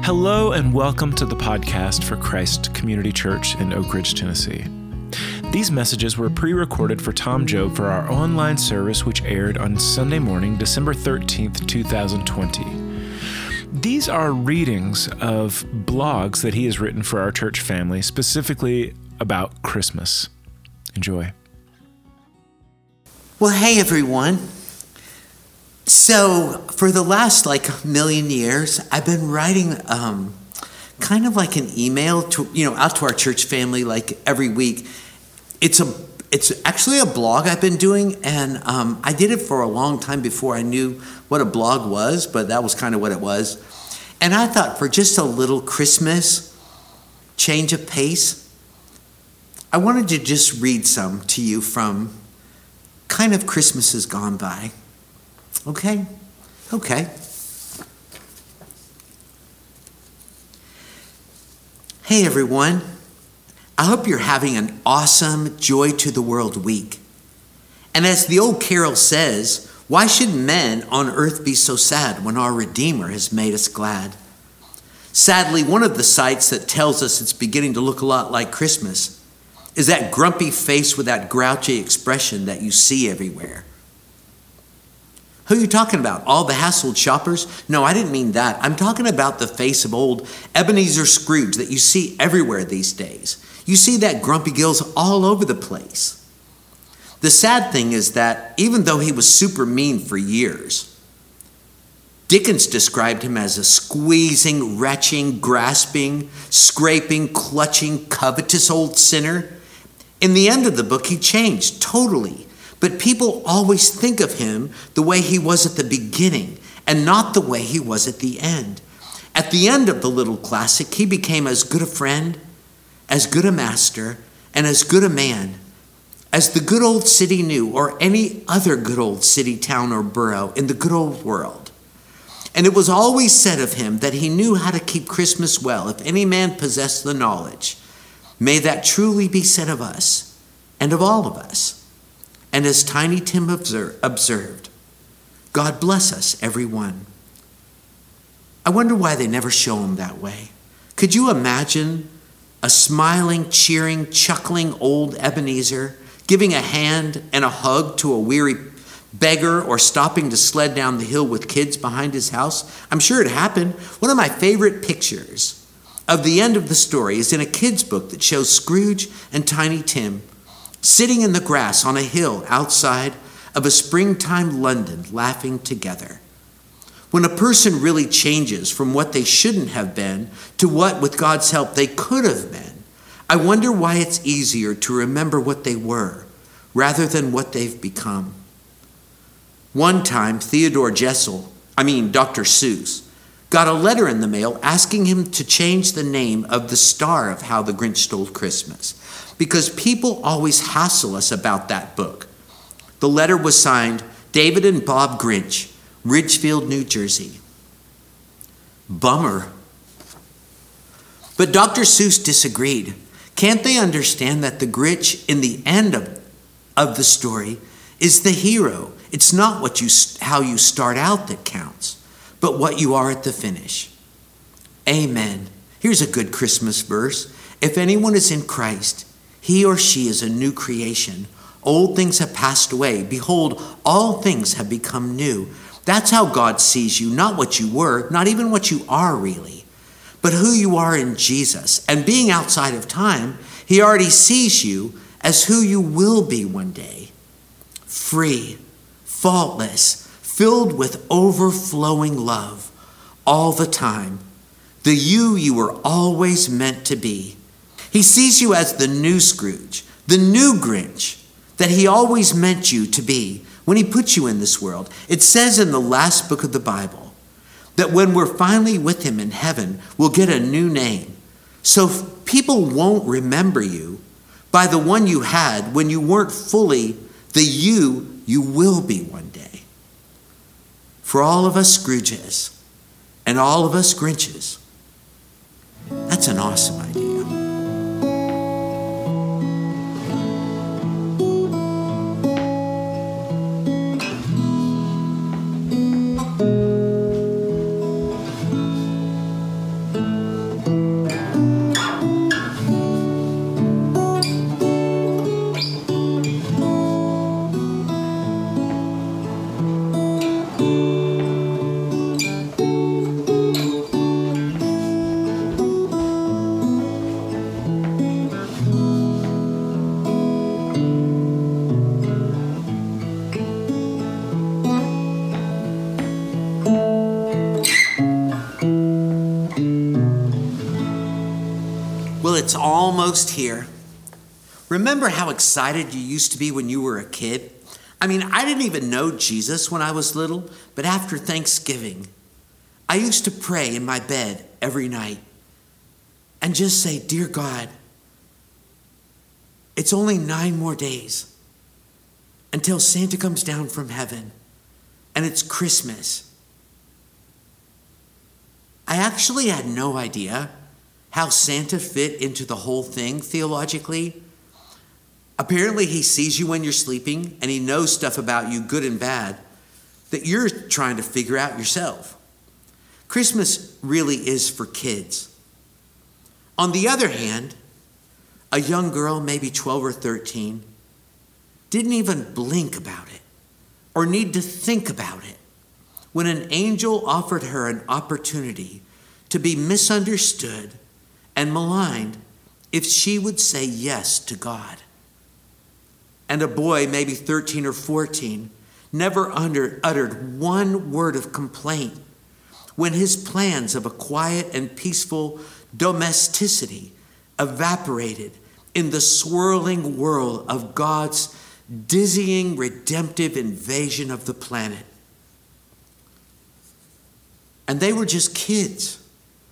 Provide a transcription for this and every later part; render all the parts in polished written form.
Hello and welcome to the podcast for Christ Community Church in Oak Ridge, Tennessee. These messages were pre-recorded for Tom Job for our online service, which aired on Sunday morning, December 13th, 2020. These are readings of blogs that he has written for our church family, specifically about Christmas. Enjoy. Well, hey everyone. So for the last million years, I've been writing kind of like an email to out to our church family every week. It's actually a blog I've been doing, and I did it for a long time before I knew what a blog was, but that was kind of what it was. And I thought for just a little Christmas change of pace, I wanted to just read some to you from kind of Christmases gone by. Okay. Hey everyone. I hope you're having an awesome Joy to the World week. And as the old carol says, why should men on earth be so sad when our Redeemer has made us glad? Sadly, one of the sights that tells us it's beginning to look a lot like Christmas is that grumpy face with that grouchy expression that you see everywhere. Who are you talking about? All the hassled shoppers? No, I didn't mean that. I'm talking about the face of old Ebenezer Scrooge that you see everywhere these days. You see that grumpy gills all over the place. The sad thing is that even though he was super mean for years, Dickens described him as a squeezing, retching, grasping, scraping, clutching, covetous old sinner. In the end of the book, he changed totally. But people always think of him the way he was at the beginning and not the way he was at the end. At the end of the little classic, he became as good a friend, as good a master, and as good a man as the good old city knew, or any other good old city, town, or borough in the good old world. And it was always said of him that he knew how to keep Christmas well. If any man possessed the knowledge, may that truly be said of us and of all of us. And as Tiny Tim observed, God bless us, everyone. I wonder why they never show him that way. Could you imagine a smiling, cheering, chuckling old Ebenezer giving a hand and a hug to a weary beggar or stopping to sled down the hill with kids behind his house? I'm sure it happened. One of my favorite pictures of the end of the story is in a kid's book that shows Scrooge and Tiny Tim sitting in the grass on a hill outside of a springtime London, laughing together. When a person really changes from what they shouldn't have been to what, with God's help, they could have been, I wonder why it's easier to remember what they were rather than what they've become. One time, Dr. Seuss, got a letter in the mail asking him to change the name of the star of How the Grinch Stole Christmas, because people always hassle us about that book. The letter was signed David and Bob Grinch, Ridgefield, New Jersey. Bummer. But Dr. Seuss disagreed. Can't they understand that the Grinch in the end of the story is the hero? It's not how you start out that counts, but what you are at the finish. Amen. Here's a good Christmas verse. If anyone is in Christ, he or she is a new creation. Old things have passed away. Behold, all things have become new. That's how God sees you, not what you were, not even what you are really, but who you are in Jesus. And being outside of time, he already sees you as who you will be one day. Free, faultless, filled with overflowing love all the time. The you were always meant to be. He sees you as the new Scrooge, the new Grinch that he always meant you to be when he put you in this world. It says in the last book of the Bible that when we're finally with him in heaven, we'll get a new name. So people won't remember you by the one you had when you weren't fully the you will be one day. For all of us Scrooges and all of us Grinches, that's an awesome idea. it's almost here. Remember how excited you used to be when you were a kid? I mean, I didn't even know Jesus when I was little, but after Thanksgiving, I used to pray in my bed every night and just say, "Dear God, it's only 9 more days until Santa comes down from heaven and it's Christmas." I actually had no idea how Santa fit into the whole thing theologically. Apparently, he sees you when you're sleeping and he knows stuff about you, good and bad, that you're trying to figure out yourself. Christmas really is for kids. On the other hand, a young girl, maybe 12 or 13, didn't even blink about it or need to think about it when an angel offered her an opportunity to be misunderstood and maligned if she would say yes to God. And a boy, maybe 13 or 14, never uttered one word of complaint when his plans of a quiet and peaceful domesticity evaporated in the swirling whirl of God's dizzying redemptive invasion of the planet. And they were just kids.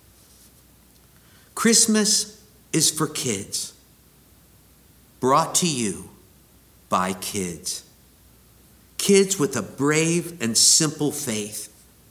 Christmas is for kids, brought to you by kids. Kids with a brave and simple faith.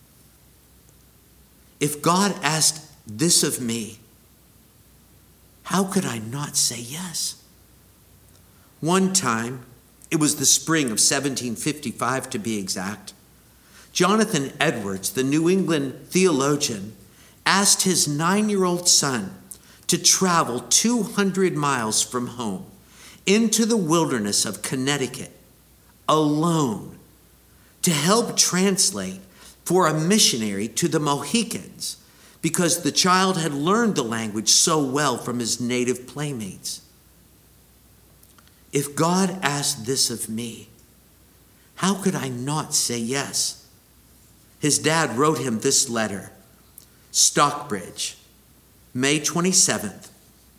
If God asked this of me, how could I not say yes? One time, it was the spring of 1755 to be exact, Jonathan Edwards, the New England theologian, asked his 9-year-old son to travel 200 miles from home into the wilderness of Connecticut alone to help translate for a missionary to the Mohicans because the child had learned the language so well from his native playmates. If God asked this of me, how could I not say yes? His dad wrote him this letter: Stockbridge, May 27th,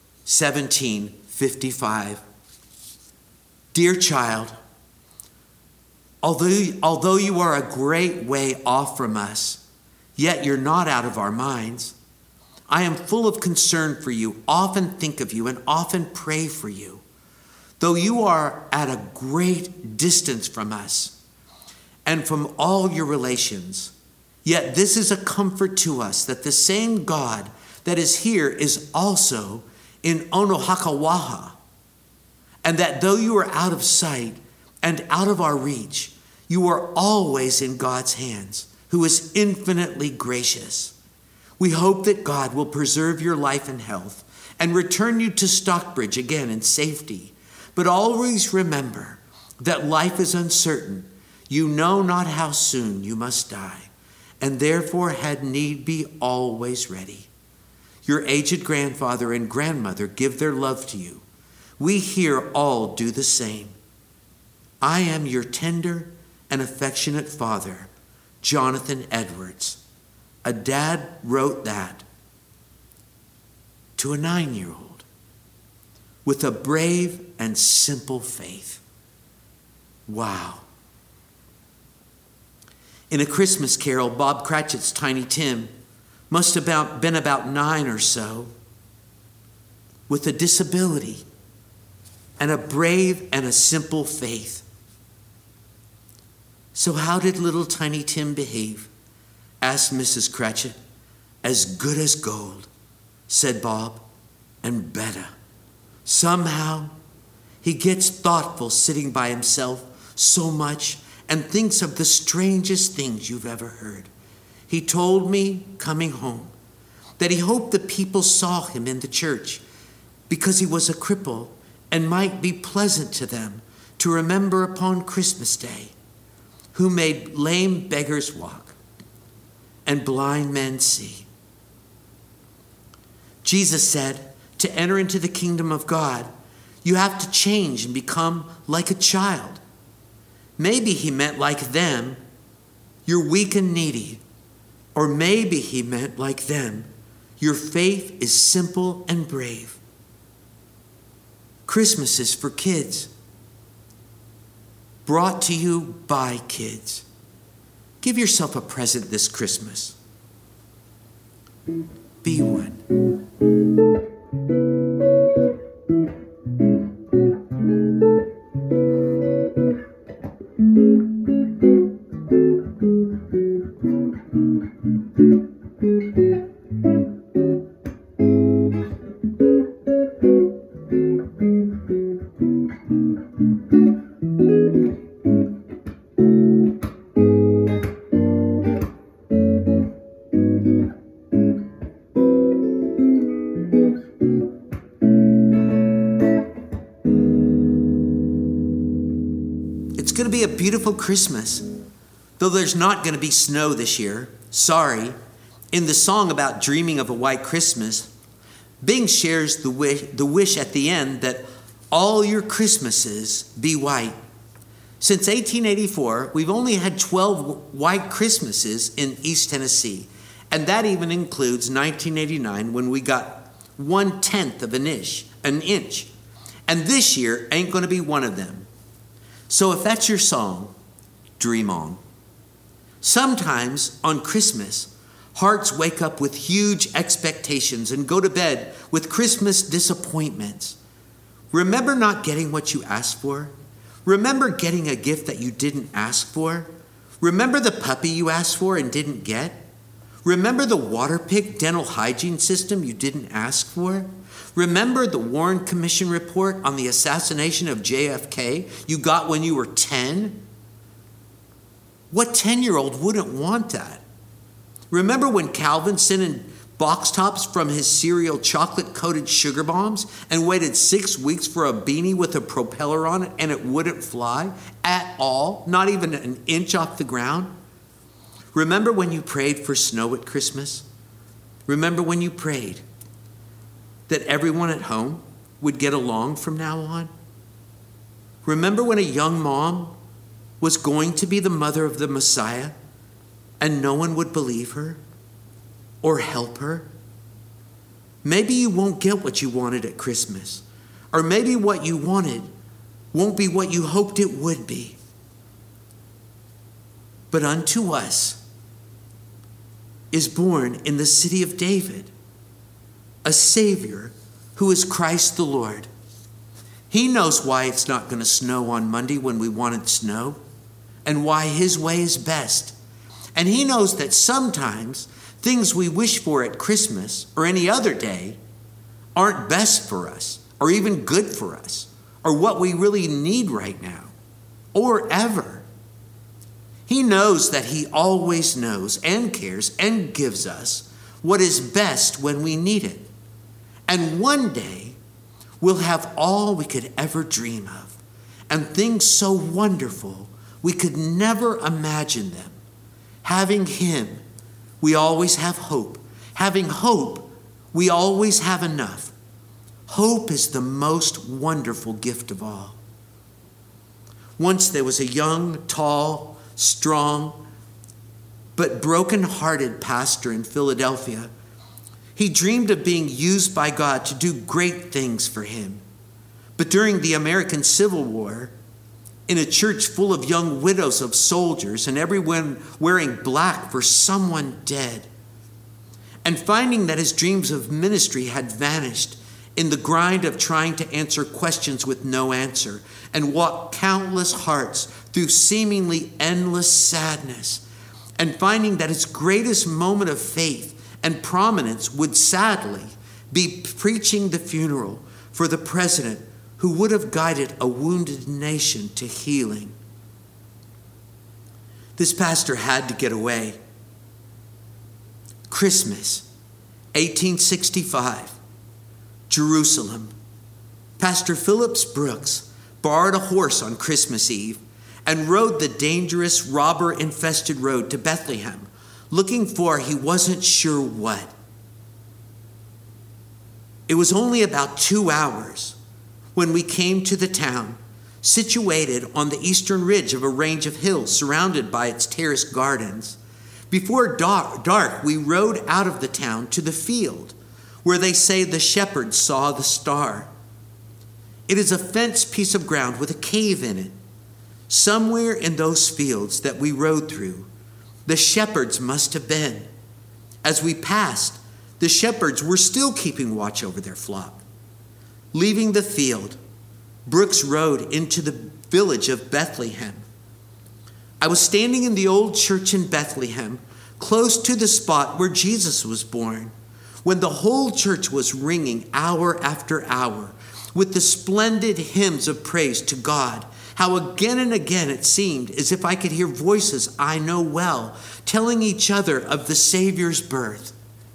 1755. Dear child, although you are a great way off from us, yet you're not out of our minds. I am full of concern for you, often think of you, and often pray for you. Though you are at a great distance from us and from all your relations, yet this is a comfort to us that the same God that is here is also in Onohakawaha, and that though you are out of sight and out of our reach, you are always in God's hands, who is infinitely gracious. We hope that God will preserve your life and health and return you to Stockbridge again in safety. But always remember that life is uncertain. You know not how soon you must die, and therefore had need be always ready. Your aged grandfather and grandmother give their love to you. We here all do the same. I am your tender and affectionate father, Jonathan Edwards. A dad wrote that to a 9-year-old with a brave and simple faith. Wow. In A Christmas Carol, Bob Cratchit's Tiny Tim must have been about 9 or so, with a disability and a brave and a simple faith. So how did little Tiny Tim behave? Asked Mrs. Cratchit. As good as gold, said Bob, and better. Somehow, he gets thoughtful sitting by himself so much and thinks of the strangest things you've ever heard. He told me, coming home, that he hoped the people saw him in the church because he was a cripple and might be pleasant to them to remember upon Christmas Day, who made lame beggars walk and blind men see. Jesus said, to enter into the kingdom of God, you have to change and become like a child. Maybe he meant like them, you're weak and needy. Or maybe he meant like them, your faith is simple and brave. Christmas is for kids. Brought to you by kids. Give yourself a present this Christmas. Be one. It's going to be a beautiful Christmas, though there's not going to be snow this year. Sorry. In the song about dreaming of a white Christmas, Bing shares the wish at the end that all your Christmases be white. Since 1884, we've only had 12 white Christmases in East Tennessee, and that even includes 1989 when we got 1/10 of an inch. And this year ain't going to be one of them. So if that's your song, dream on. Sometimes on Christmas, hearts wake up with huge expectations and go to bed with Christmas disappointments. Remember not getting what you asked for? Remember getting a gift that you didn't ask for? Remember the puppy you asked for and didn't get? Remember the Waterpik dental hygiene system you didn't ask for? Remember the Warren Commission report on the assassination of JFK you got when you were 10? What 10-year-old wouldn't want that? Remember when Calvin sent in box tops from his cereal chocolate-coated sugar bombs and waited 6 weeks for a beanie with a propeller on it and it wouldn't fly at all, not even an inch off the ground? Remember when you prayed for snow at Christmas? Remember when you prayed that everyone at home would get along from now on? Remember when a young mom was going to be the mother of the Messiah and no one would believe her or help her? Maybe you won't get what you wanted at Christmas, or maybe what you wanted won't be what you hoped it would be. But unto us is born in the city of David a Savior who is Christ the Lord. He knows why it's not going to snow on Monday when we wanted snow, and why his way is best. And he knows that sometimes things we wish for at Christmas or any other day aren't best for us, or even good for us, or what we really need right now, or ever. He knows that he always knows and cares and gives us what is best when we need it. And one day, we'll have all we could ever dream of, and things so wonderful we could never imagine them. Having him, we always have hope. Having hope, we always have enough. Hope is the most wonderful gift of all. Once there was a young, tall, strong, but broken-hearted pastor in Philadelphia. He dreamed of being used by God to do great things for him. But during the American Civil War, in a church full of young widows of soldiers and everyone wearing black for someone dead, and finding that his dreams of ministry had vanished in the grind of trying to answer questions with no answer, and walk countless hearts through seemingly endless sadness, and finding that his greatest moment of faith and prominence would sadly be preaching the funeral for the president who would have guided a wounded nation to healing. This pastor had to get away. Christmas, 1865, Jerusalem. Pastor Phillips Brooks borrowed a horse on Christmas Eve and rode the dangerous, robber-infested road to Bethlehem, looking for he wasn't sure what. It was only about 2 hours when we came to the town, situated on the eastern ridge of a range of hills surrounded by its terraced gardens. Before dark, we rode out of the town to the field where they say the shepherds saw the star. It is a fenced piece of ground with a cave in it. Somewhere in those fields that we rode through, the shepherds must have been. As we passed, the shepherds were still keeping watch over their flock. Leaving the field, Brooks rode into the village of Bethlehem. I was standing in the old church in Bethlehem, close to the spot where Jesus was born, when the whole church was ringing hour after hour with the splendid hymns of praise to God. How again and again it seemed as if I could hear voices I know well, telling each other of the Savior's birth.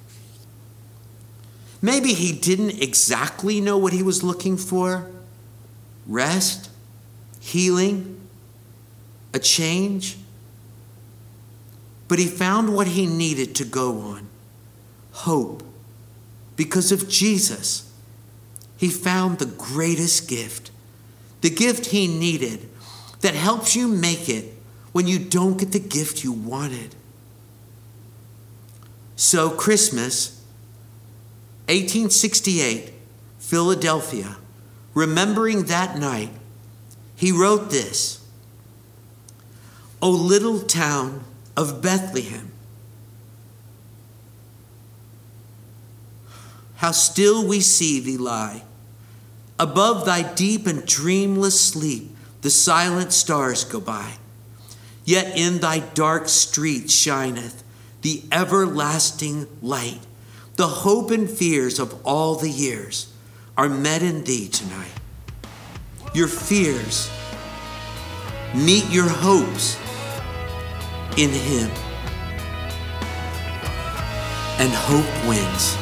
Maybe he didn't exactly know what he was looking for. Rest, healing, a change. But he found what he needed to go on. Hope. Because of Jesus, he found the greatest gift. The gift he needed that helps you make it when you don't get the gift you wanted. So Christmas, 1868, Philadelphia, remembering that night, he wrote this: "O little town of Bethlehem, how still we see thee lie. Above thy deep and dreamless sleep, the silent stars go by. Yet in thy dark streets shineth the everlasting light. The hope and fears of all the years are met in thee tonight. Your fears meet your hopes in him, and hope wins."